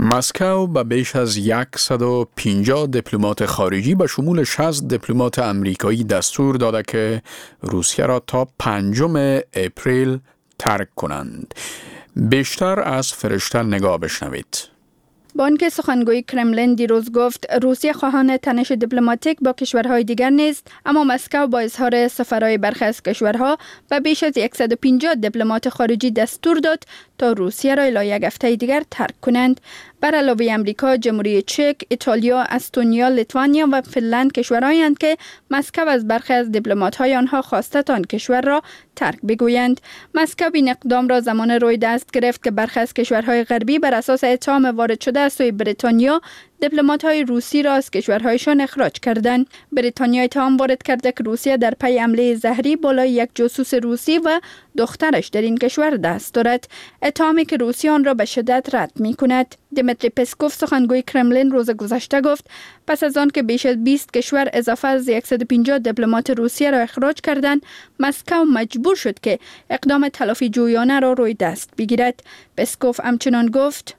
مسکو به بیش از 150 دیپلمات خارجی به شمول 60 دیپلمات امریکایی دستور داده که روسیه را تا 5 اپریل ترک کنند. بیشتر از فرشته نگاه بشنوید. بانک سخنگوی کرملین دیروز گفت روسیه خواهان تنش دیپلماتیک با کشورهای دیگر نیست، اما مسکو با اظهار سفرهای برخی از کشورها به بیش از 150 دیپلمات خارجی دستور داد تا روسیه را الی یک هفته دیگر ترک کنند. بر علاوه امریکا، جمهوری چک، ایتالیا، استونیا، لیتوانیا و فنلند کشورهایی هستند که مسکو از برخی از دیپلمات‌های آنها خواسته تا آن کشور را ترک بگویند. مسکو این اقدام را زمان روی دست گرفت که برخی از کشورهای غربی بر اساس اتهام وارد شده از سوی بریتانیا دیپلمات‌های روسی را از کشورهایشان اخراج کردند. بریتانیا اتهام وارد کرده که روسیه در پی حمله زهری بالای یک جاسوس روسی و دخترش در این کشور دست دارد، اتهامی که روسیه آن را به شدت رد می‌کند. دیمیتری پسکوف سخنگوی کرملین روز گذشته گفت پس از آن که بیش از 20 کشور اضافه از 150 دیپلمات روسیه را اخراج کردند، مسکو مجبور شد که اقدام تلافی جویانه را روی دست بگیرد. پسکوف همچنان گفت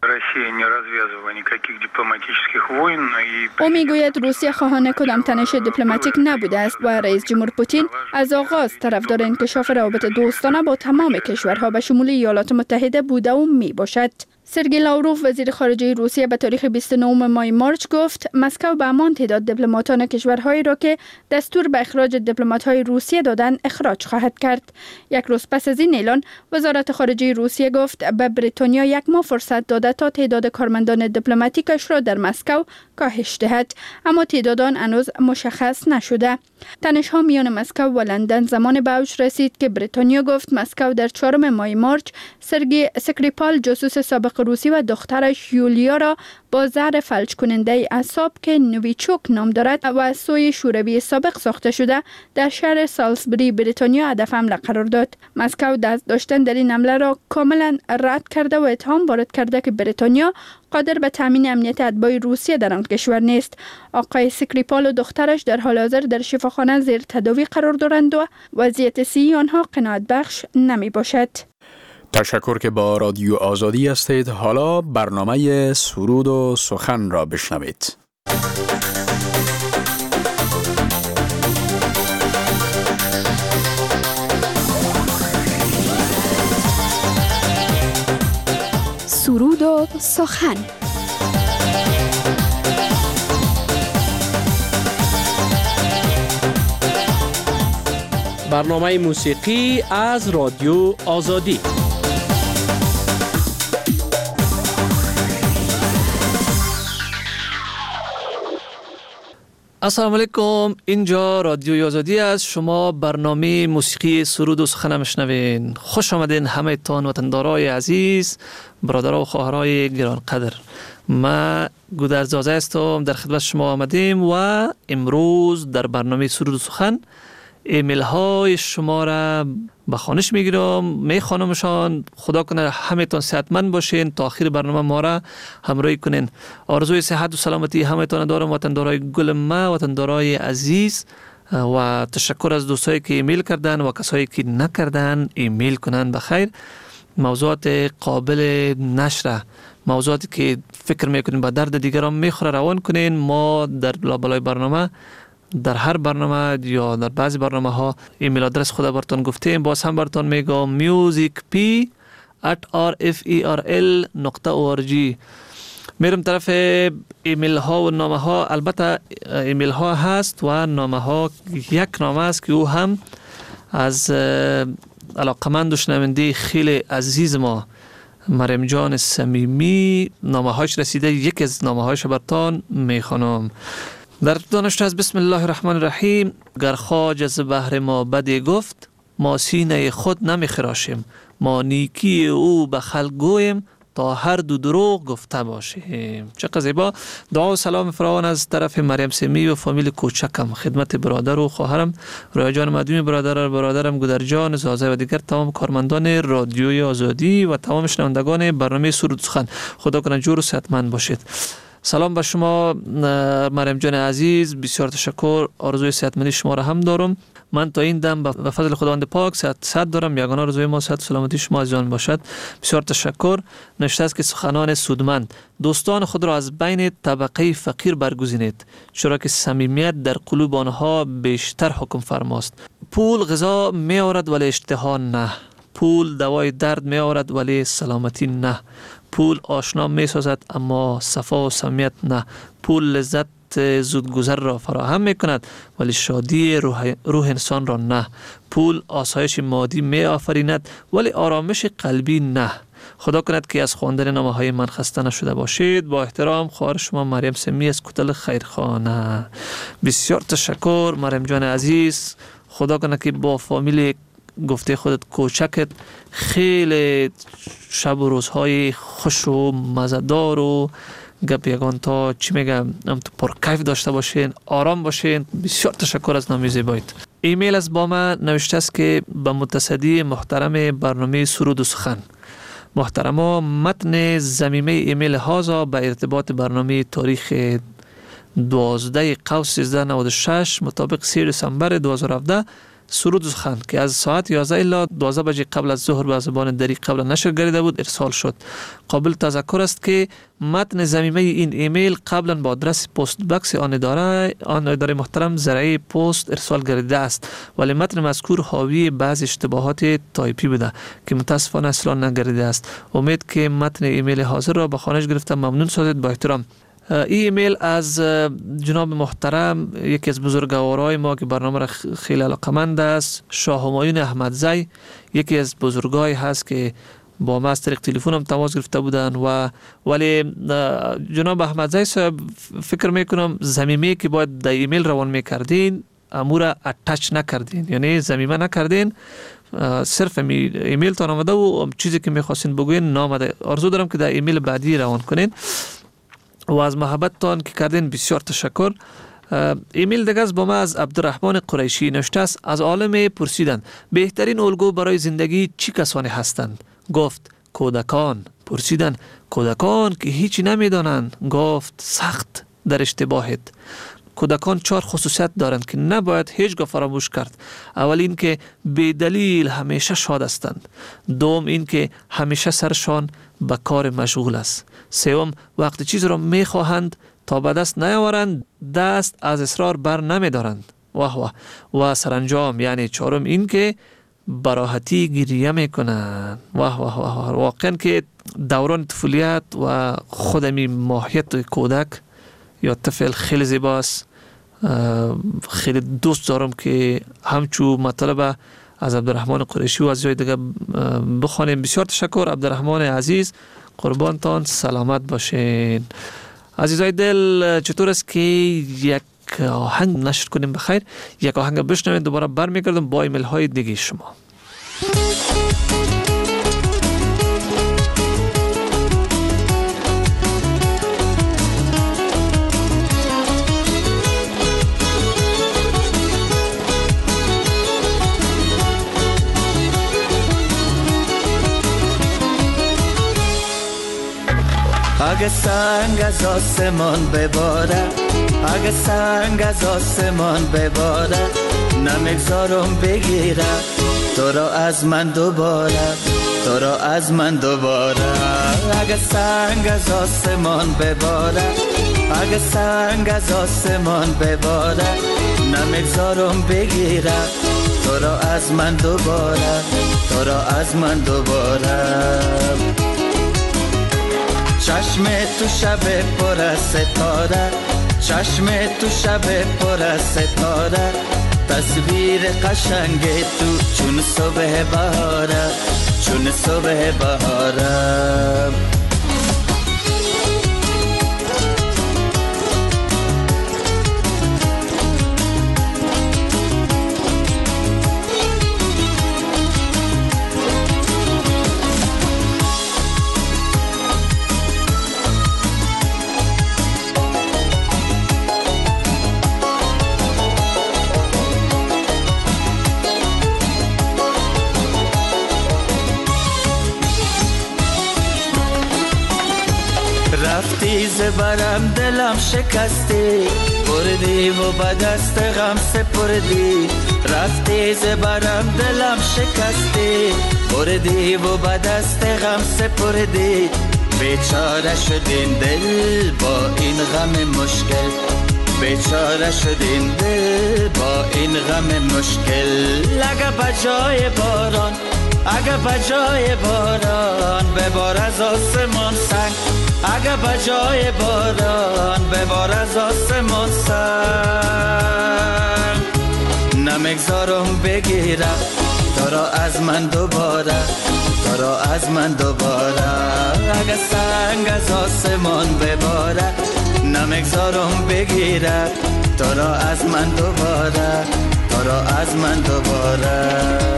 او میگوید روسیه خواهان کدام تنش دیپلماتیک نبوده است و رئیس جمهور پوتین از آغاز طرفدار انکشاف روابط دوستانه با تمام کشورها به شمول ایالات متحده بوده و می باشد. سرگئی لاوروف وزیر خارجه روسیه به تاریخ 29 ماه مارچ گفت مسکو به همان تعداد دیپلماتان کشورهایی را که دستور به اخراج دیپلمات‌های روسیه دادند اخراج خواهد کرد. یک روز پس از این اعلان وزارت خارجه روسیه گفت به بریتانیا 1 ماه فرصت داده تا تعداد کارمندان دیپلماتیکش را در مسکو کاهش دهد، اما تعداد آن هنوز مشخص نشده. تنش‌ها میان مسکو و لندن زمان به اوج رسید که بریتانیا گفت مسکو در 4 ماه مارچ سرگئی اسکریپال جاسوس سابق روسی و دخترش یولیا را با زهر فلج کننده اعصاب که نویچوک نام دارد و از سوی شوروی سابق ساخته شده در شهر سالزبری بریتانیا هدف حمله قرار داد. مسکو دست داشتن در این حمله را کاملا رد کرده و اتهام وارد کرده که بریتانیا قادر به تامین امنیت اتباع روسیه در آن کشور نیست. آقای اسکریپال و دخترش در حال حاضر در شفاخانه زیر تداوی قرار دارند و وضعیت صحی آنها قناعت بخش نمی باشد. تشکر که با رادیو آزادی هستید. حالا برنامه سرود و سخن را بشنوید. سرود و سخن. برنامه موسیقی از رادیو آزادی. السلام علیکم، اینجا رادیو آزادی است. شما برنامه موسیقی سرود و سخن میشنوین. خوش آمدین همه تان وطندارای عزیز، برادرها و خواهرای گرانقدر. ما گودرزازه هستم، در خدمت شما آمدیم و امروز در برنامه سرود و سخن ایمیل های شما را به خوانش میگیرم، میخوانمشان. خدا کنه همه تان صحتمند باشین، تا آخر برنامه ما را همراهی کنین. آرزوی صحت و سلامتی همه تان دارم، وطندارای گل ما، وطندارای عزیز، و تشکر از دوستایی که ایمیل کردن و کسایی که نکردن ایمیل کنن. بخیر، موضوعات قابل نشر، موضوعاتی که فکر میکنین با درد دیگران میخوره روان کنین. ما در بالای برنامه، در هر برنامه یا در بعضی برنامه ها ایمیل آدرس خود براتون گفتیم. باز هم براتون میگم musicp@rferl.org. میرم طرف ایمیل ها و نامه ها. البته ایمیل ها هست و نامه ها. یک نامه است که او هم از علاقمند و شنونده خیلی عزیز ما مریم جان صمیمی نامه هاش رسیده. یکی از نامه هاش براتون میخوانم. در دانشته از بسم الله الرحمن الرحیم. گر خواجه از بهر ما بدی گفت، ما سینه خود نمیخراشیم. ما نیکی او به خلق گویم، تا هر دو دروغ گفته باشیم. چقدر زیبا. دعا و سلام فراوان از طرف مریم سمی و فامیل کوچکم خدمت برادر و خواهرم رویا جان مدومی، برادرم گودر جان زازه و دیگر تمام کارمندان رادیوی آزادی و تمام شنوندگان برنامه سرود سخن. خدا کنه جور و صحتمند باشید. سلام به شما مریم جان عزیز، بسیار تشکر. آرزوی صحتمندی شما را هم دارم. من تا این دم به فضل خداوند پاک صحت دارم. یگانه آرزوی ما صحت و سلامتی شما عزیزان باشد. بسیار تشکر. نوشته است که سخنان سودمند: دوستان خود را از بین طبقه فقیر برگزینید، چرا که صمیمیت در قلوب آنها بیشتر حکم فرماست. پول غذا می آورد ولی اشتها نه. پول دوای درد می آورد ولی سلامتی نه. پول آشنا می سازد اما صفا و صمیمیت نه. پول لذت زودگذر را فراهم می کند ولی شادی روح انسان را نه. پول آسایش مادی می آفریند ولی آرامش قلبی نه. خدا کند که از خواندن نامه های من خسته نشده باشید. با احترام خواهر شما مریم سمی از کتل خیرخانه. بسیار تشکر مریم جان عزیز. خدا کنه که با فامیل گفته خودت کوچکت خیلی شب و روزهای خوش و مزدار و گپ یگان تا چی میگم تو پرکیف داشته باشین، آرام باشین. بسیار تشکر از نامی زیبایت. ایمیل از با من نوشته است که به متصدی محترم برنامه سرود و سخن: محترما، متن ضمیمه ایمیل هازا به ارتباط برنامه تاریخ 12 قوس 1396 مطابق 3 دسامبر 2017 سرود و سخن که از ساعت 11 الی 12 بجه قبل از ظهر به زبان دری قبل نشر گردیده بود ارسال شد. قابل تذکر است که متن ضمیمه این ایمیل قبلا با آدرس پست باکس آن اداره محترم زرعی پست ارسال گردیده است، ولی متن مذکور حاوی بعض اشتباهات تایپی بوده که متاسفانه اصلا نگردیده است. امید که متن ایمیل حاضر را به خانش گرفتم. ممنون سازید. با احترام. ایمیل از جناب محترم یکی از بزرگوارای ما که برنامه را خیلی علاقمند است، شاه همایون احمدزی، یکی از بزرگای هست که با ما از طریق تلفن هم تماس گرفته بودن ولی جناب احمدزی صاحب فکر میکنم ضمیمه که باید در ایمیل روان میکردین امور اتچ نکردین، یعنی ضمیمه نکردین، صرف ایمیل تان آمده و چیزی که میخواستین بگوین نامده. آرزو دارم که در ایمیل بعدی روان کنین و از محبتتان که کردین بسیار تشکر. ایمیل دیگه با ما از عبدالرحمن قریشی نوشته است: از عالم پرسیدند بهترین الگو برای زندگی چی کسانی هستند؟ گفت کودکان. پرسیدند کودکان که هیچی نمیدانند؟ گفت سخت در اشتباهت. کودکان 4 خصوصیت دارند که نباید هیچگاه فراموش کرد. اول این که بی دلیل همیشه شاد هستند. دوم این که همیشه سرشان به کار مشغول است. سوم وقتی چیز را میخواهند تا به دست نیاورند دست از اصرار بر نمیدارند. و سرانجام یعنی چهارم این که براحتی گریه میکنند. واقعا که دوران طفولیت و خودمی ماهیت کودک یا طفل خیلی زیباست. خیلی دوست دارم که همچو مطلب از عبدالرحمن قریشی و از جای دیگه بخوانیم. بسیار تشکر عبدالرحمن عزیز. قربانتان سلامت باشین. عزیزای دل، چطور است که یک آهنگ نشر کنیم؟ بخیر، یک آهنگ بشنوید. دوباره برمیگردم با ایمیل های دیگه شما. اگه سنگ از آسمان بباره، اگه سنگ از آسمان بباره، نمیگذارم بگیره تو را از من دوباره، تو را از من دوباره. اگه سنگ از آسمان بباره، اگه سنگ از آسمان بباره، نمیگذارم بگیره تو را از من دوباره، تو را از من دوباره. چشم تو شب پر از ستاره، چشم تو شب پر از ستاره، تصویر قشنگ تو چون صبح بهاره، چون صبح بهاره. رفتی زبرم دلم شکستی، بردی و به دست غم سپردی، رفتی زبرم دلم شکستی، بردی و به دست غم سپردی، بیچاره شد این دل با این غم مشکل، بیچاره شد این دل با این غم مشکل. اگه بجای باران، اگه بجای باران ببار از آسمان سنگ، اگه بجای باران ببار از آسمان سنگ، نمیگذارم بگیرم تو را از من دوباره، تو را از من دوباره. اگه سنگ از آسمان بباره نمیگذارم بگیره تو را از من دوباره، تو را از من دوباره.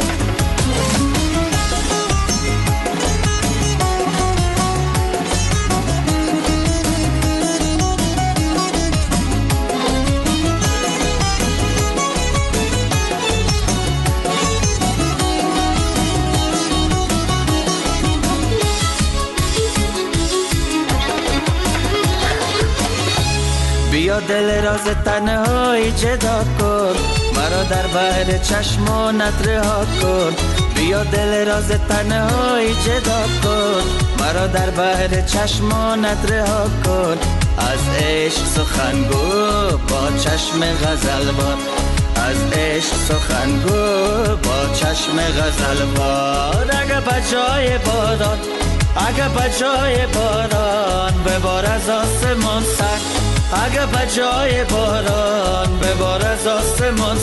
بیا دل راز تنهایی جدا کن، مرا در بحر چشمانت رها کن. بیا دل راز تنهایی جدا کن، مرا در بحر چشمانت رها کن. از عشق سخنگو با چشم غزلوار، از عشق سخنگو با چشم غزلوار. اگه بجای باران، اگه بجای باران ببار از آسمان سنگ، اگه بجای باران ببار از آسمان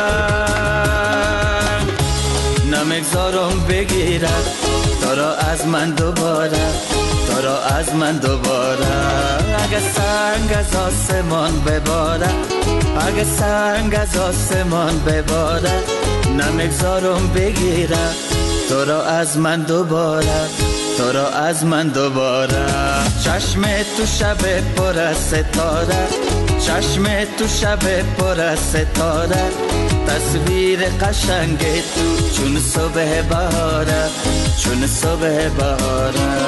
سنگ، نمیگذارم بگیرم تو را از من دوباره، تو را از من دوباره. اگه سنگ از آسمان بباره، اگه سنگ از آسمان بباره نمیگذارم بگیرم تو را از من دوباره، تو را از من دوباره. چشم تو شب پر از ستاره، چشم تو شب پر از ستاره، تصویر قشنگ تو چون صبح بهاره، چون صبح بهاره.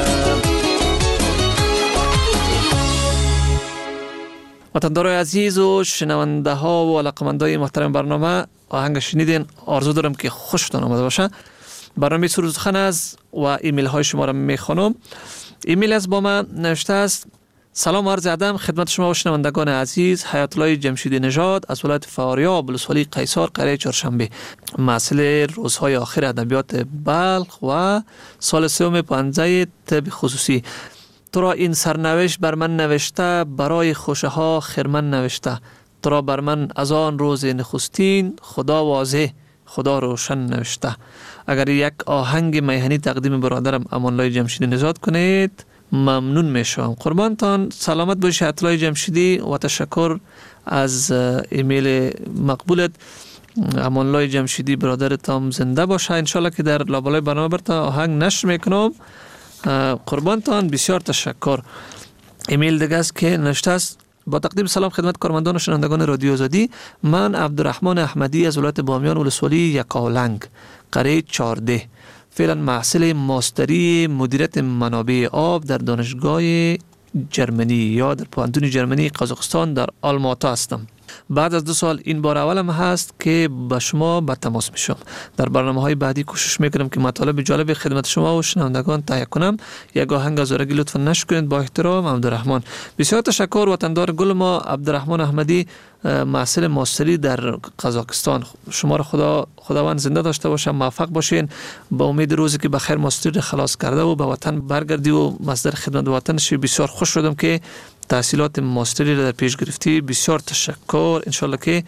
وطندارای عزیز و شنونده ها و علاقمندای محترم برنامه، آهنگ شنیدین، آرزو دارم که خوشتون آمده باشه. برنامه سرود و سخن است و ایمیل های شما را میخوانم. ایمیل از با من نوشته است: سلام عرض ادب خدمت شما و شنوندگان عزیز. حیات الله جمشیدی نژاد از ولایت فاریاب ولسوالی قیصر قریه چهارشنبه، محصل روزهای آخر ادبیات بلخ و سال سوم پانزه طب خصوصی. تو را این سرنوشت بر من نوشته، برای خوشه ها خرمن نوشته. تو را بر من از آن روز نخستین، خدا واضح خدا روشن نوشته. اگر یک آهنگ میهنی تقدیم برادرم امان الله جمشیدی نژاد کنید ممنون میشم. قربانتان، سلامت باشی حیات الله جمشیدی و تشکر از ایمیل مقبولت. امان الله جمشیدی برادرتم زنده باشه. انشالله که در لابلای برنامه برتا آهنگ نشر میکنم. قربانتان، بسیار تشکر. ایمیل دیگه است که نوشته است: با تقدیم سلام خدمت کارمندان و شنوندگان رادیو آزادی، من عبدالرحمن احمدی از ولایت بامیان ولسوالی یکاولنگ قریه 14 فعلا محصل ماستری مدیریت منابع آب در دانشگاه جرمنی یا در پوهنتون جرمنی قزاقستان در آلماتا هستم. بعد از 2 سال این بار اولم هست که با شما به تماس میشم. در برنامه‌های بعدی کوشش میکنم که مطالب جالب خدمت شما و شنوندگان تهیه کنم. یک آهنگ از زورگی لطفا نشر کنید. با احترام، عبدالرحمن. بسیار تشکر. وطندار گل ما عبدالرحمن احمدی، محصل ماستری در قزاقستان. شما را خداوند زنده داشته باشه، موفق باشین. با امید روزی که بخیر ماستری خلاص کرده و به وطن برگردی و مصدر خدمت وطن شی. بسیار خوش شدم که تحصیلات ماستری را در پیش گرفتی. بسیار تشکر. انشالله که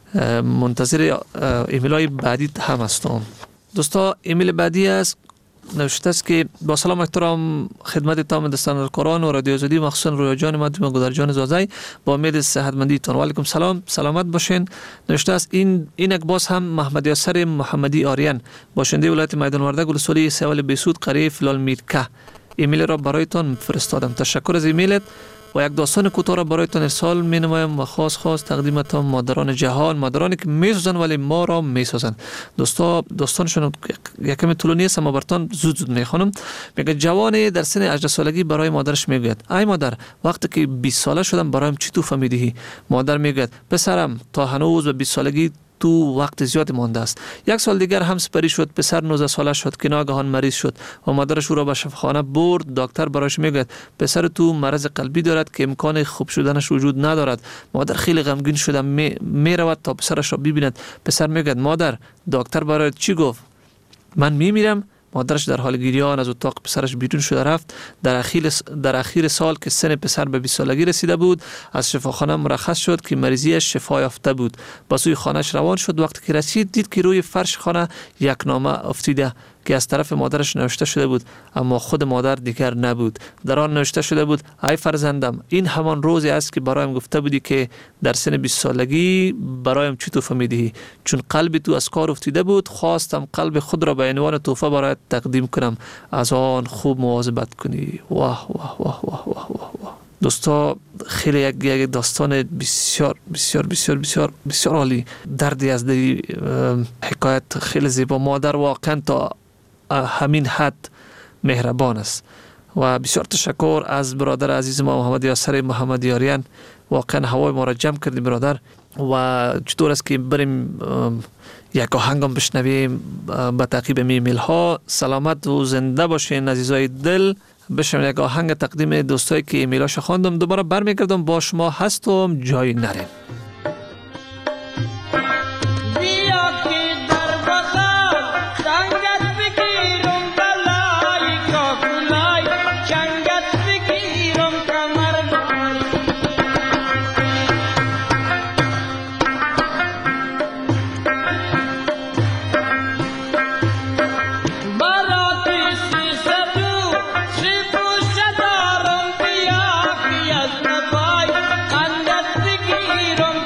منتظر ایمیل های بعدی هم هستم. دوستا، ایمیل بعدی است، نوشته است که با سلام احترام خدمت تمام دوستان قرآن و رادیو آزادی، مخصوصا رویا جان مدام گودرجان زازای، با امید صحتمندی تان. و علیکم سلام، سلامت باشین. نوشته است این یک باز هم محمد یاسر محمدی آریان، باشنده ولایت میدان وردک ولسوالی سوال بیسود قریه فلال میرکه. ایمیل را برایتان فرستادم. تشکر از ایمیلت و یک داستان کوتاه را برایتان ارسال می نمایم و خاص تقدیمتان مادران جهان، مادرانی که می سازند ولی ما را می سازند. دوستا، داستانشون یکم طولانی است اما براتون زود میخوانم. میگه جوانی در سن 18 سالگی برای مادرش میگوید: ای مادر، وقتی که 20 ساله شدم برایم چی تحفه میدهی؟ مادر میگوید: پسرم، تا هنوز به 20 سالگی تو وقت زیاد مانده است. 1 سال دیگر هم سپری شد. پسر 19 ساله شد که ناگهان مریض شد و مادرش او را به شفاخانه برد. دکتر برایش میگه پسر تو مرض قلبی دارد که امکان خوب شدنش وجود ندارد. مادر خیلی غمگین شده میرود تا پسرش را ببیند. پسر میگه مادر دکتر برای چی گفت؟ من میمیرم. مادرش در حال گریان از اتاق پسرش بیرون شده رفت. در اخیر سال که سن پسر به 20 سالگی رسیده بود از شفاخانه مرخص شد که مریضیش شفا یافته بود. به سوی خانهش روان شد. وقتی که رسید دید که روی فرش خانه یک نامه افتیده که از طرف مادرش نوشته شده بود، اما خود مادر دیگر نبود. در آن نوشته شده بود ای فرزندم، این همان روزی است که برایم گفته بودی که در سن 20 سالگی برایم چی تحفه میدهی. چون قلب تو از کار افتیده بود خواستم قلب خود را به عنوان تحفه برایت تقدیم کنم. از آن خوب مواظبت کنی. واه واه واه واه واه واه. دوستا خیلی یک داستان بسیار بسیار بسیار بسیار بسیار عالی، دردی از دلی، حکایت خیلی زیبا. مادر واقعا تا همین حد مهربان است و بسیار تشکر از برادر عزیز ما محمد یاسر محمد یاریان. واقعا هوای ما را جمع کردی برادر. و چطور است که بریم یک آهنگم بشنویم به تعقیب ایمیل ها. سلامت و زنده باشین عزیزای دل. بشم یک آهنگ تقدیم دوستایی که ایمیلاشو خواندم. دوباره برمیگردم با شما هستم، جای نرین. Ram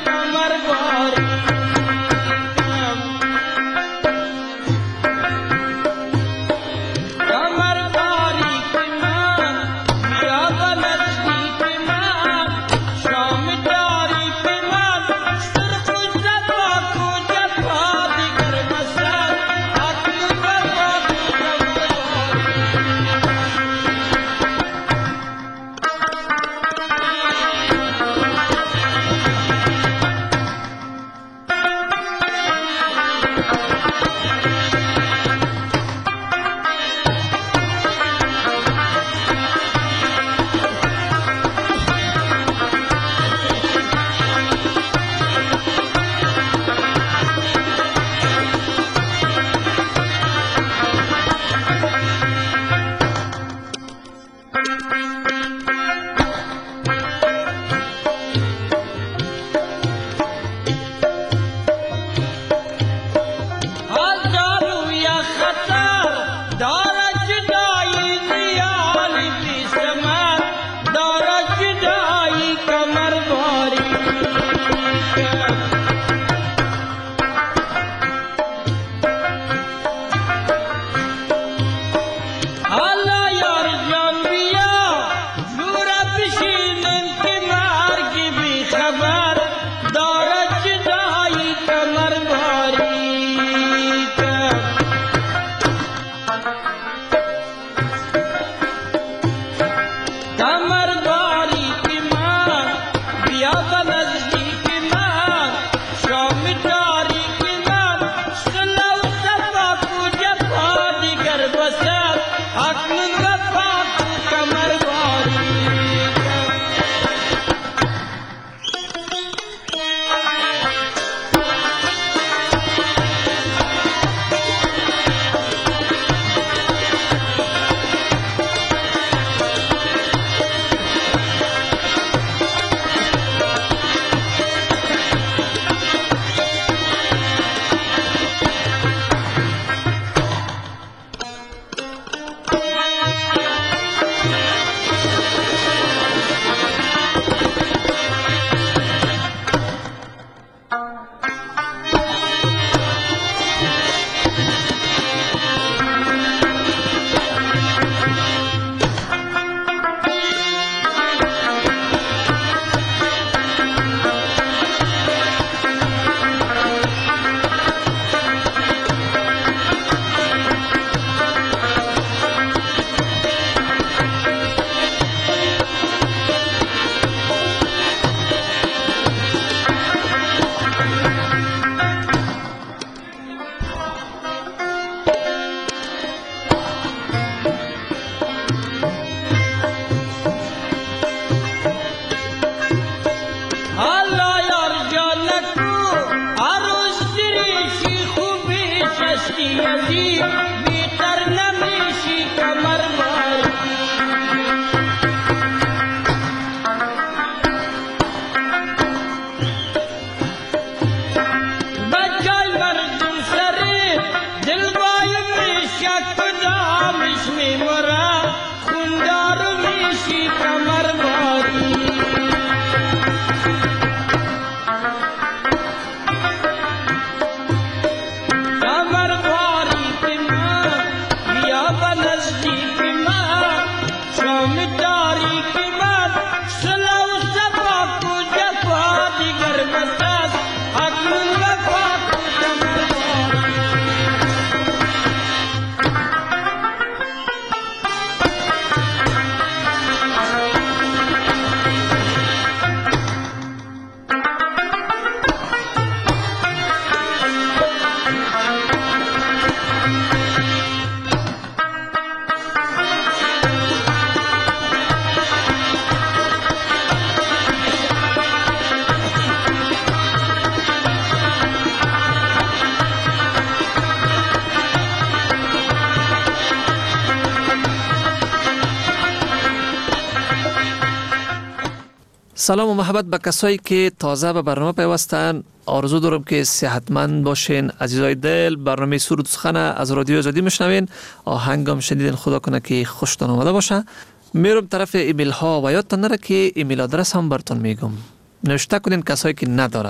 سلام و محبت به کسایی که تازه به برنامه پیوستن. آرزو دارم که صحتمند باشین. عزیزای دل، برنامه سرود سخن از رادیو آزادی میشنوین. آهنگم شنیدین، خدا کنه که خوشتون آمده باشه. میرم طرف ایمیل ها و یادتان نره که ایمیل آدرس هم براتون میگم. نوشته کنین کسایی که نداره.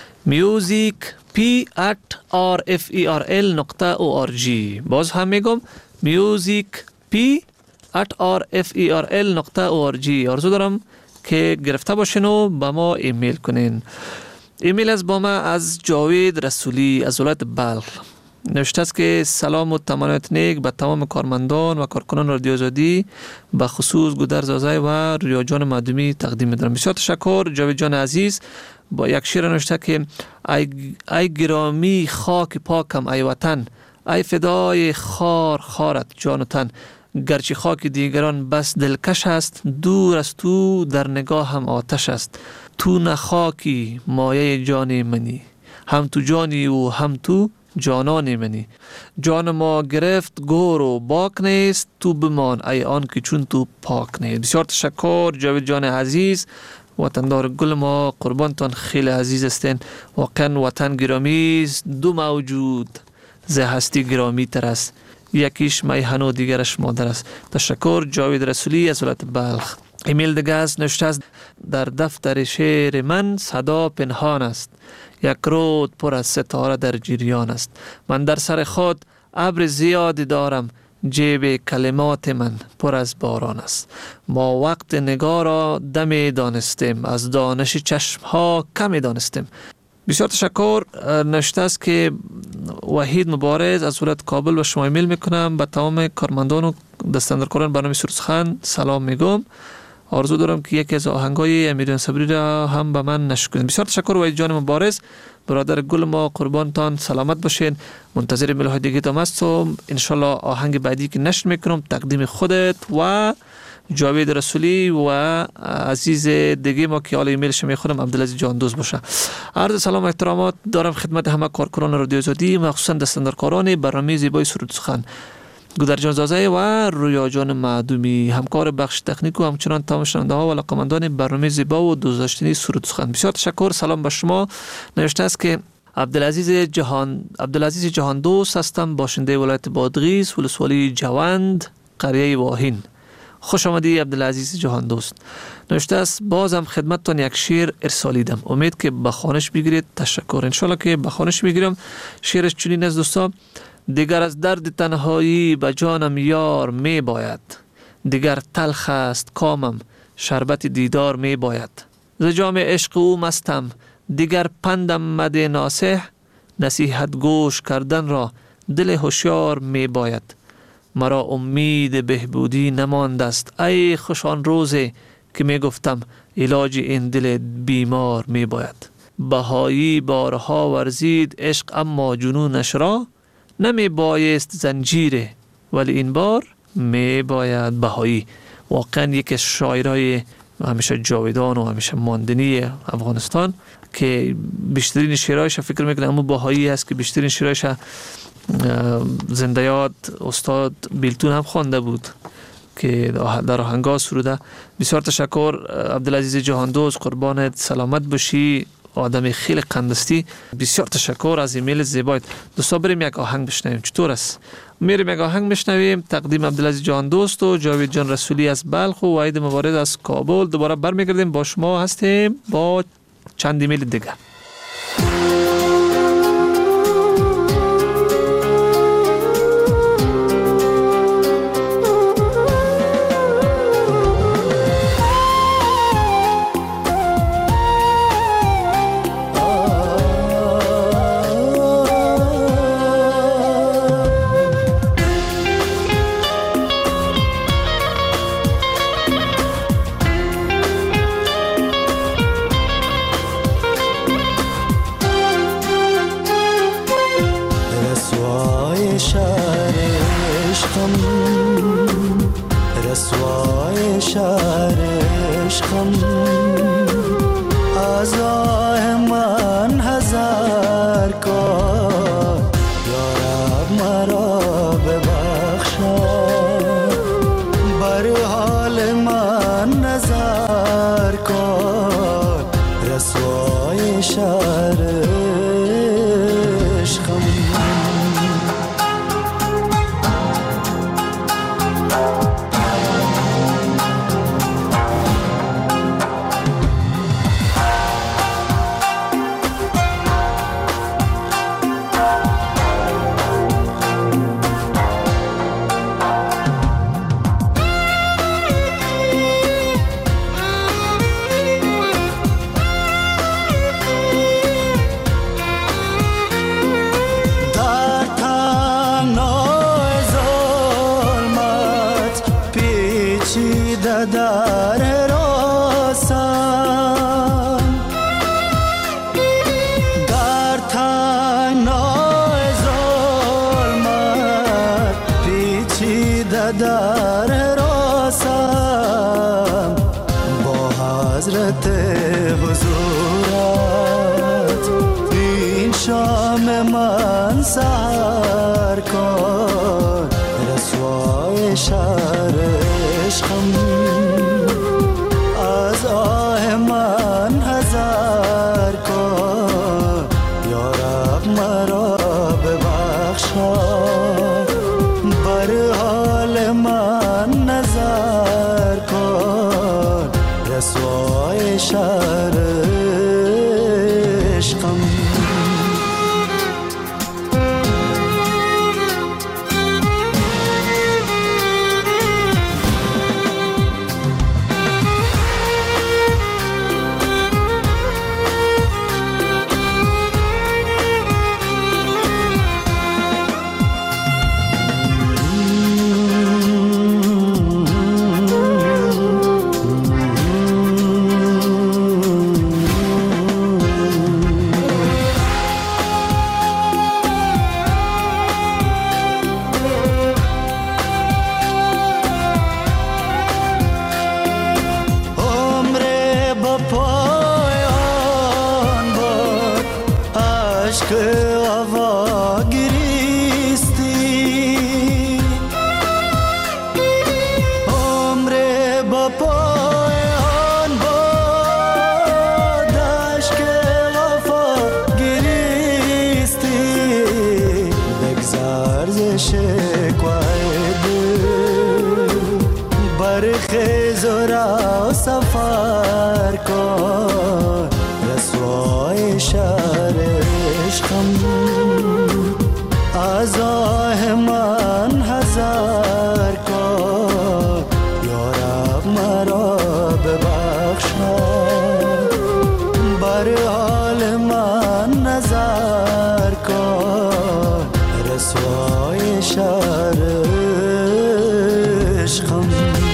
musicp@rferl.org. باز هم میگم musicp@rferl.org. آرزو دارم که گرفته باشین و با ما ایمیل کنین. ایمیل از با ما از جاوید رسولی از ولایت بلخ. نوشته است که سلام و تمانیت نیک به تمام کارمندان و کارکنان رادیو آزادی، به خصوص گودرز آزای و رویا جان مردمی تقدیم می‌دارم. بسیار تشکر جاوید جان عزیز. با یک شعر نوشته که ای گرامی خاک پاکم ای وطن، ای فدای خارت جان و تن، گرچه خاک دیگران بس دلکش است، دور از تو در نگاه هم آتش است. تو نه خاکی مایه جان منی، هم تو جانی و هم تو جانان منی. جان ما گرفت گور و باک نیست، تو بمان ای آن که چون تو پاک نیست. بسیار تشکر جاوید جان عزیز. وطندار گل ما، قربانتان، خیلی عزیز استین. واقعا وطن گرامی است. دو موجود ز هستی گرامی تر است، یکیش میهن و دیگرش مادر است. تشکر جاوید رسولی از ولایت بلخ. ایمیل دیگه است نوشته است در دفتر شعر من صدا پنهان است، یک رود پر از ستاره در جریان است. من در سر خود ابر زیادی دارم، جیب کلمات من پر از باران است. ما وقت نگاه را دمی دانستیم، از دانش چشم ها کمی دانستیم. بسیار تشکر. نوشته است که وحید مبارز از ولایت کابل و شما ایمیل میکنم. به تمام کارمندان و دستاندرکاران برنامه سرود سخن سلام میگم. آرزو دارم که یکی از آهنگای امیران صبری را هم به من نشر کنید. بسیار تشکر وحید جان مبارز، برادر گل ما، قربانتان، سلامت باشین. منتظر ایمیل های دیگه تام هستم. ان شاء الله آهنگ بعدی که نشر میکنم تقدیم خودت و جاوید رسولی و عزیز دیگه ما که حالا ایمیلش میخونم عبدالعزیز جان دوست باشه. عرض سلام و احترامات دارم خدمت همه کارکنان رادیو آزادی، مخصوصا دستاندرکاران برنامه زیبای سرود سخن، گودرز جان زازای و رویا جان معدومی، همکار بخش تکنیک و همچنان تمام شنونده ها و علاقه‌مندان برنامه زیبا و دوست داشتنی سرود سخن. بسیار تشکر. سلام به شما. نوشته است که عبدالعزیز جهان دوست هستم، باشنده ولایت بادغیس، ولسوالی جوند، قریه واهین. خوش آمدی عبدالعزیز جهان دوست. نوشته است بازم خدمتتان یک شعر ارسالیدم، امید که به خوانش بگیرید. تشکر. ان شاء الله که به خوانش میگیرم. شعرش چنین است دوستا: دیگر از درد تنهایی به جانم یار می باید، دیگر تلخ است کامم شربت دیدار می باید. ز جام عشق او مستم، دیگر پندم مده ناصح، نصیحت گوش کردن را دل هوشیار می باید. مرا امید بهبودی نماند است، ای خوشان روزی که می گفتم علاج این دل بیمار می باید. بهایی بارها ورزید عشق اما جنونش را، نمی بایست زنجیره ولی این بار می باید. بهایی واقعا یکی از شاعرای همیشه جاودان و همیشه ماندنی افغانستان که بیشترین شعرهایش فکر میکنم اما بهایی است که بیشترین شعرهایش زنده یاد استاد بیلتون هم خوانده بود که در آهنگا سروده. بسیار تشکر عبدالعزیز جهان دوست، قربانت، سلامت باشی، آدم خیلی قندستی. بسیار تشکر از ایمیل زیبایت. دوستا بریم یک آهنگ بشنویم، چطور است؟ میریم یک آهنگ بشنویم. تقدیم عبدالعزیز جهان دوست و جاوید جان رسولی از بلخ و وحید مبارز از کابل. دوباره برمیگردیم با شما هستیم با چند ایمیل دیگه. بر حال من نظر کن. در حراسم با حضرت حضورت. این شام من سحر کن رسوای شهر عشقم. از آه من حذر کن یا رب مرا ببخشا. بر حال من نظر کن رسوای شهر عشقم. سفر کن رسوای شهر عشقم. از آه من حذر کن یا رب مرا ببخشا. بر حال من نظر کن رسوای شهر عشقم.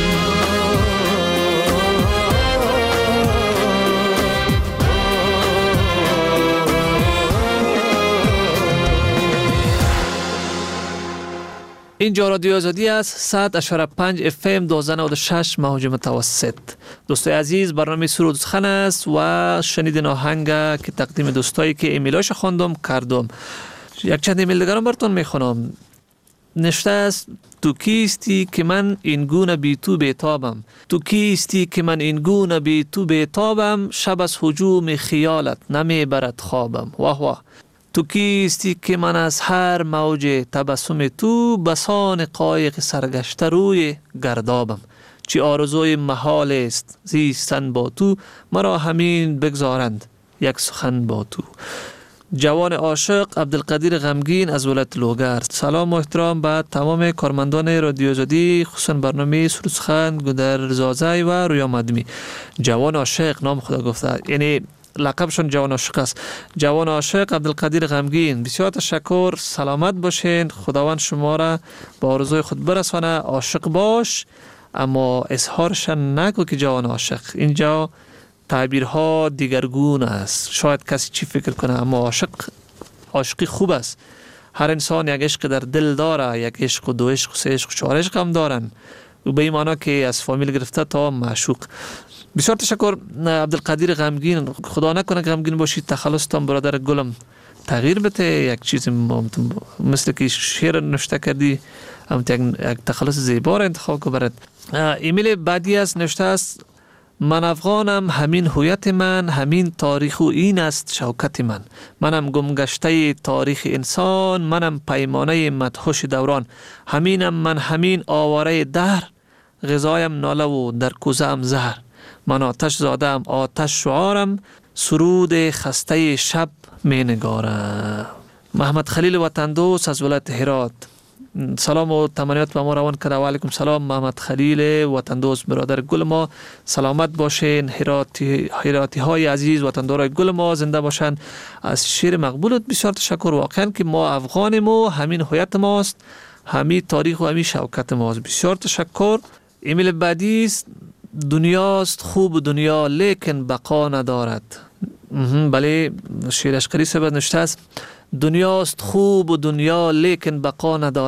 اینجا رادیو آزادی است. 100.5 FM 1296 موج متوسط. دوستای عزیز، برنامه سرود سخن است و شنیدین آهنگ که تقدیم دوستایی که ایمیلاش خواندم کردم. یک چند ایمیل دیگرم براتون میخونم. نشته است: تو کیستی که من این گونه بی تو بیتابم. تو کیستی که من این گونه بی تو بیتابم. شب از هجوم خیالت نمیبرد خوابم. واه واه. تو کیستی که من از هر موج تبسم تو بسان قایق سرگشته روی گردابم. چی آرزوی محال است زیستن با تو، مرا همین بگذارند یک سخن با تو. جوان عاشق عبدالقدیر غمگین از ولایت لوگر. سلام و احترام به تمام کارمندان رادیو آزادی، خصوصا برنامه سرود سخن گودر زازای و رویا مدمی. جوان عاشق نام خدا گفته، یعنی لقبشون جوان عاشق است. جوان عاشق عبدالقدیر غمگین، بسیار تشکر. سلامت باشین. خداوند شما را به آرزوی خود برسانه. عاشق باش اما اظهارشان نگو که جوان عاشق. اینجا تعبیرها دیگرگون است. شاید کسی چی فکر کنه، اما عاشقی خوب است. هر انسان یک عشق در دل داره، یک عشق و دو عشق و سه عشق و چهار عشق هم دارن، و به این معنی که از فامیل گرفته تا معشوق. بسیار تشکر عبدالقدیر غمگین. خدا نکنه غمگین باشید، تخلصتان برادر گلم تغییر بده. یک چیز مثل که شعر نوشته کردی، یک تخلص زیبا را انتخاب کن برات. ایمیل بعدی از نوشته است: من افغانم، همین هویت من، همین تاریخ و این است شوکت من. منم گمگشته تاریخ انسان، منم پیمانه مدهوش دوران. همینم من، همین آواره در، غذایم ناله و در کوزه‌ام زهر. من آتش زادم، آتش شعارم، سرود خسته شب می نگارم. محمد خلیل وطن دوست از ولایت هرات. سلام و تمنیات به ما روان کرده. و علیکم سلام محمد خلیل وطن دوست برادر گل ما، سلامت باشین. هراتی های عزیز وطندارای گل ما زنده باشن. از شعر مقبولت بسیار تشکر. واقعا که ما افغانیم و همین هویت ماست، همین تاریخ و همین شوکت ماست. بسیار تشکر. ایمیل بعدی است: دنیاست خوب دنیا لیکن بقا ندارد. بله، شعر اشقری سبت نشته است: دنیاست خوب و دنیا لیکن بقا ندارد.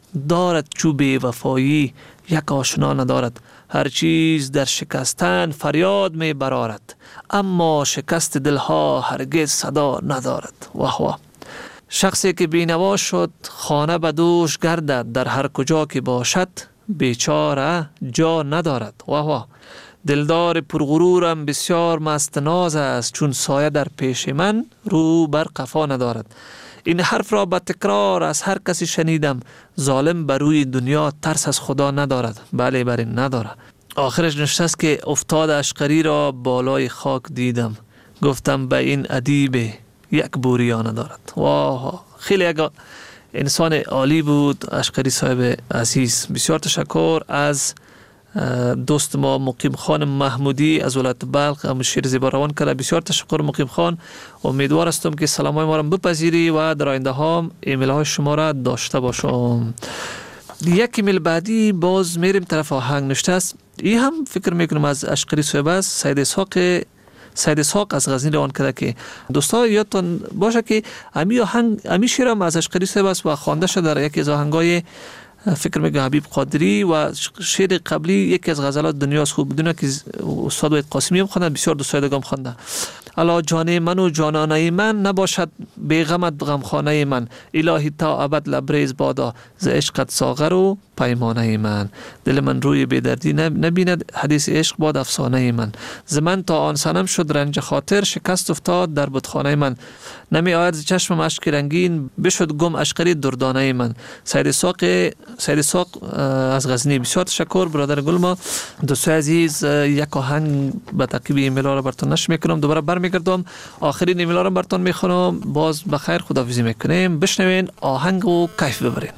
دارد چوب وفایی یک آشنا ندارد. هر چیز در شکستن فریاد می برارد، اما شکست دلها هرگز صدا ندارد. واه واه. شخصی که بینوا شد خانه به دوش گردد، در هر کجا که باشد بیچاره جا ندارد. واه واه. دلدار پرغرورم بسیار مست ناز است، چون سایه در پیش من رو بر قفا ندارد. این حرف را به تکرار از هر کسی شنیدم، ظالم بر روی دنیا ترس از خدا ندارد. بله بله ندارد. آخرش نشست که افتاد اشقری را بالای خاک دیدم، گفتم به این ادیب یک بوریا ندارد. واه، خیلی یک انسان عالی بود اشقری صاحب عزیز. بسیار تشکر از دوست ما مقیم خان محمودی از ولایت بلخ، هم شعر زیبا روان کرده. بسیار تشکر مقیم خان. امیدوار هستم که سلامای ما را بپذیری و در آینده ها ایمیل های شما را داشته باشم. یک ایمیل بعدی باز میریم طرف آهنگ نشته است. این هم فکر میکنم از اشقری صاحب است. سید اسحاق از غزنی روان کرده که دوستا یادتون باشه که امی شعر هم از اشقری صاحب است و خوانده شده در یکی از آهنگای فکر میگم حبیب قادری و شعر قبلی یکی از غزلات دنیاست خوب بدونه که استاد وحید قاسمی هم خوانده، بسیار دوستای دیگه هم خوانده. الا جان من و جانانه من، نباشد بیغمت غمخانه من. الهی تا ابد لبریز بادا، ز عشقت ساغر و پیمانه من. دل من روی بیدردی نبیند، حدیث عشق باد افسانه من. ز من تا آن سنم شد رنج خاطر، شکست افتاد در بتخانه من. نمی آید ز چشمم اشک رنگین، بشد گم اشقری دردانه من. سید اسحاق از غزنی. بسیار تشکر برادر گلما. دوستای عزیز، یک آهنگ به تعقیب ایمیل را براتون نشر میکنم، دوباره برمیگردم آخرین ایمیل را براتون میخونم. باز بخیر خداحافظی میکنیم. بشنوین آهنگ و کیف ببرین.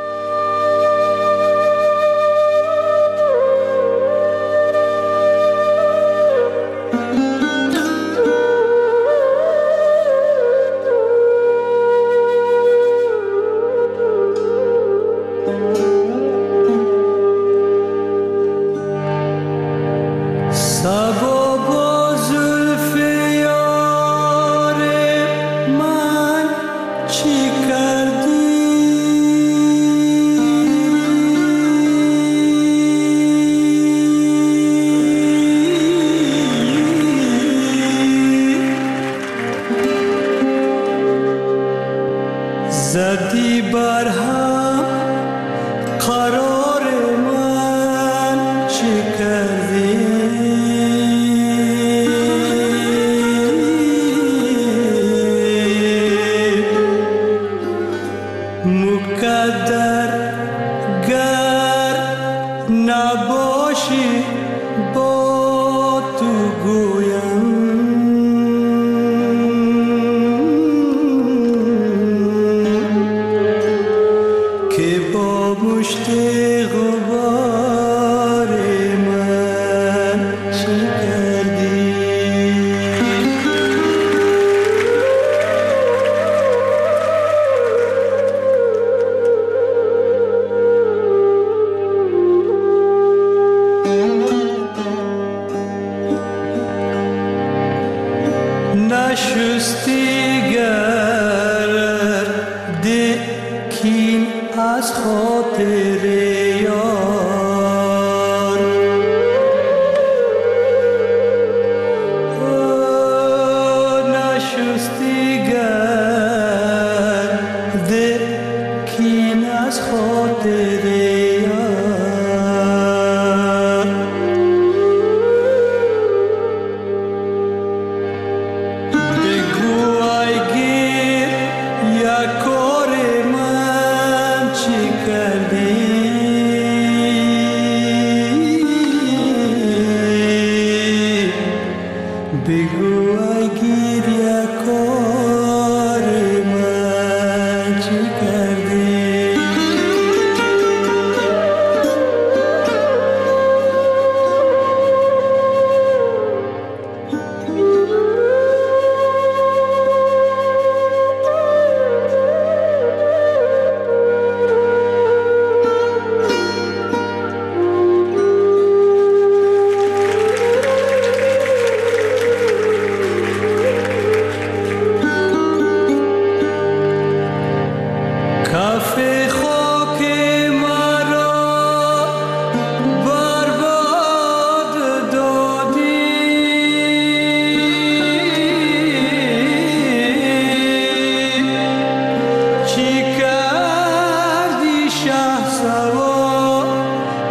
زدی بر هم قرار من، چه کردی؟ مقدر گر نباشی با تو گویم، مشت غبار من چه کردی؟ نشستی گرد کین از خاطر یار، نشستی گرد کین از خاطر یار. بگو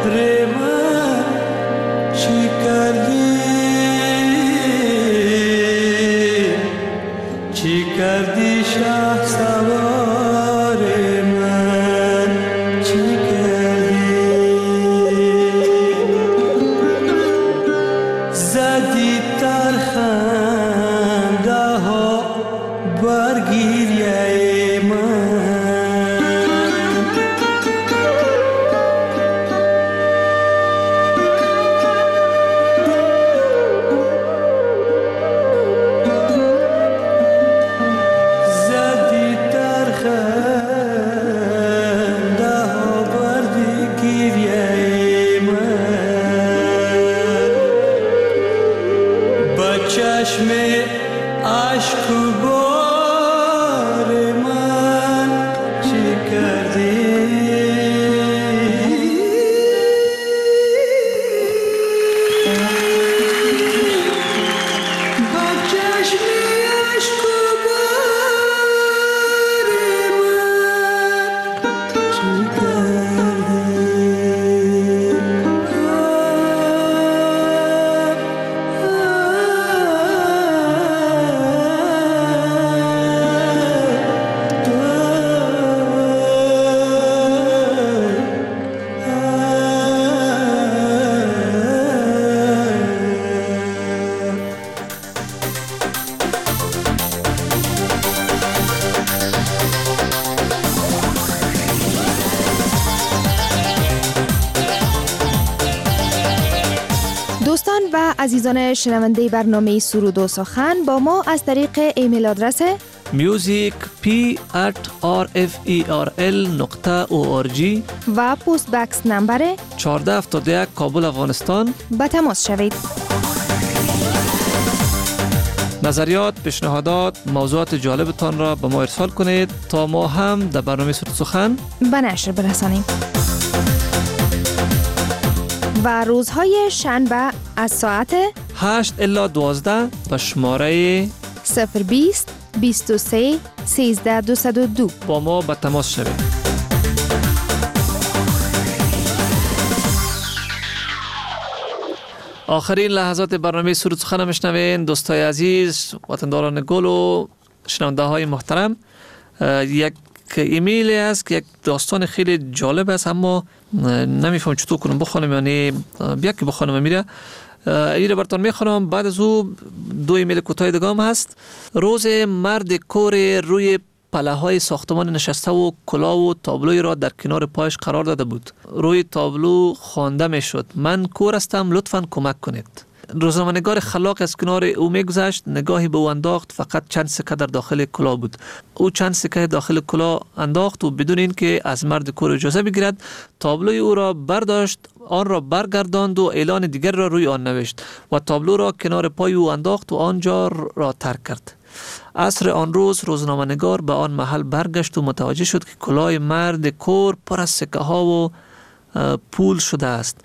ابر من چی کردی چی کردی شه سوار من چی کردی زدی در خنده ها برگیریه من چشم عشق و بار من چی کردی با چشم عشق و بار من چی دوستان و عزیزان شنونده برنامه سرود و سخن با ما از طریق ایمیل آدرس music@rferl.org و پست بکس نمبر 1471 کابل افغانستان به تماس شوید. نظریات، پیشنهادات، موضوعات جالبتان را به ما ارسال کنید تا ما هم در برنامه سرود سخن به نشر برسانیم. و روزهای شنبه از ساعت 8 الی 12 به شماره 020 23 13 202 با ما به تماس شوید. آخرین لحظات برنامه سرود سخن میشنوین. دوستای عزیز، وطنداران گل و شنونده های محترم، یک ایمیلی است که یک داستان خیلی جالب است، اما نمیفهم چطور کنم بخونم، یعنی بیا که بخونم میره ایره براتون میخونم. بعد از او دو ایمیل کوتاه دیگه هم هست. روز مرد کور روی پله‌های ساختمان نشسته و کلاه و تابلوی را در کنار پایش قرار داده بود. روی تابلو خوانده میشد: من کور هستم، لطفاً کمک کنید. روزنامه‌نگار خلاق از کنار او میگذشت، نگاهی به او انداخت. فقط چند سکه در داخل کلاه بود. او چند سکه داخل کلاه انداخت و بدون اینکه از مرد کور اجازه بگیرد تابلوی او را برداشت، آن را برگرداند و اعلان دیگر را روی آن نوشت و تابلو را کنار پای او انداخت و آنجا را ترک کرد. عصر آن روز روزنامه‌نگار به آن محل برگشت و متوجه شد که کلاه مرد کور پر از سکه ها و پول شده است.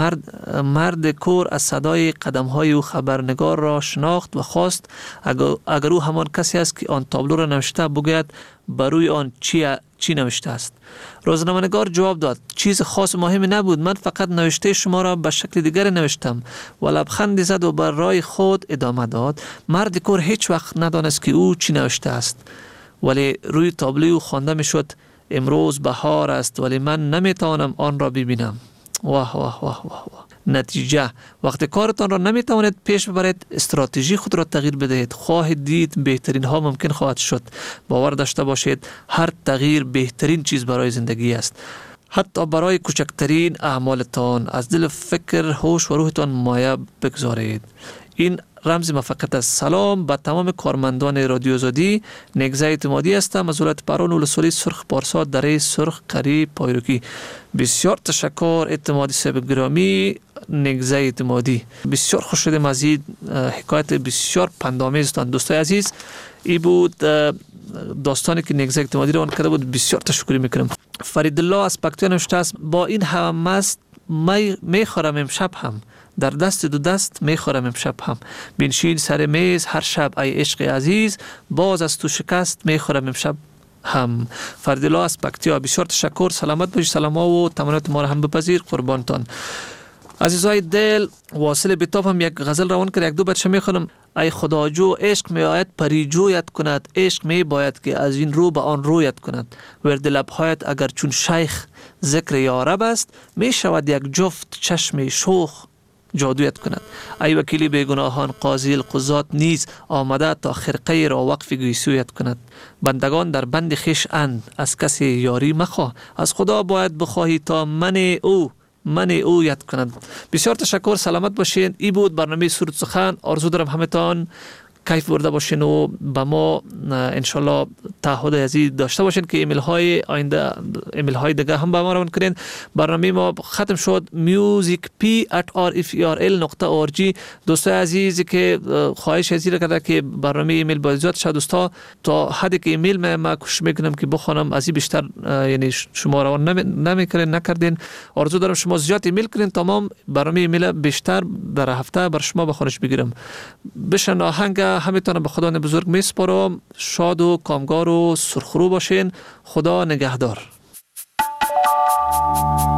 مرد کور از صدای قدم های او خبرنگار را شناخت و خواست اگر او همان کسی است که آن تابلو را نوشته بگوید بر روی آن چی نوشته است. روزنامه‌نگار جواب داد: چیز خاص مهمی نبود، من فقط نوشته شما را به شکل دیگر نوشتم. و لبخندی زد و بر راه خود ادامه داد: مرد کور هیچ وقت ندانست که او چی نوشته است، ولی روی تابلو خوانده میشد: امروز بهار است ولی من نمیتوانم آن را ببینم. واه واه واه واه واه. نتیجه: وقتی کارتان را نمیتوانید پیش ببرید، استراتژی خود را تغییر بدهید. خواهید دید بهترین ها ممکن خواهد شد. باور داشته باشید هر تغییر بهترین چیز برای زندگی است. حتی برای کوچکترین اعمالتان از دل فکر، هوش و روحتان مایه بگذارید. این رمز موفقیت است. سلام به تمام کارمندان رادیو آزادی. نگزه اعتمادی هستم از ولایت پران ولسوالی سرخ پارسا دره سرخ قریب پایروکی. بسیار تشکر اعتمادی صاحب گرامی. نگزه اعتمادی بسیار خوش شدم از این حکایت بسیار پندآمیزتان. دوستای عزیز، ای بود داستانی که نگزه اعتمادی رو آن کرده بود. بسیار تشکر میکنم. فرید الله از پکتیا نوشته است: با این هم مست میخورم امشب هم، در دست دو دست میخورم امشب هم. بنشین سر میز هر شب ای عشق عزیز، باز از تو شکست میخورم امشب هم. فردیلا از پکتیا، بسیار تشکر، سلامت باشید. سلاما و تمنیات ما را هم بپذیر، قربانتان. عزیزای دل، واصل بیتاب هم یک غزل روان کرد، یک دو بیتش میخونم. ای خداجو عشق می آید پریجویت کند، عشق می باید که از این رو به آن رویت کند. ورد لبهایت اگر چون شیخ ذکر یارب است، می شود یک جفت چشم شوخ جادویت کند. ای وکیلی بیگناهان قاضی القضات نیز آمده تا خرقه را وقف گیسویت کند. بندگان در بند خیش اند، از کسی یاری مخواه، از خدا باید بخواهی تا من او یاد کند. بسیار تشکر، سلامت باشین. ای بود برنامه سرود سخن. آرزو دارم همتان کیف برده باشین و با ما انشالله تعهد عزیز داشته باشین که ایمیل های آینده، ایمیل های دیگه هم با ما روان کنین. برنامه ما ختم شد. musicp@rfrl.org. دوستای عزیزی که خواهش ازی کرده که برنامه ایمیل با زیاد شد، دوستا تا حدی که ایمیل ما کوشش میکنم که بخونم، از این بیشتر یعنی شما روان نکردین. آرزو دارم شما زیاد ایمیل کنین تمام برنامه ایمیل بیشتر در هفته بر شما بخونش بگیرم. بشن آهنگ همتون به خدا بزرگ میسپارم. شاد و کامگار و سرخرو باشین. خدا نگهدار.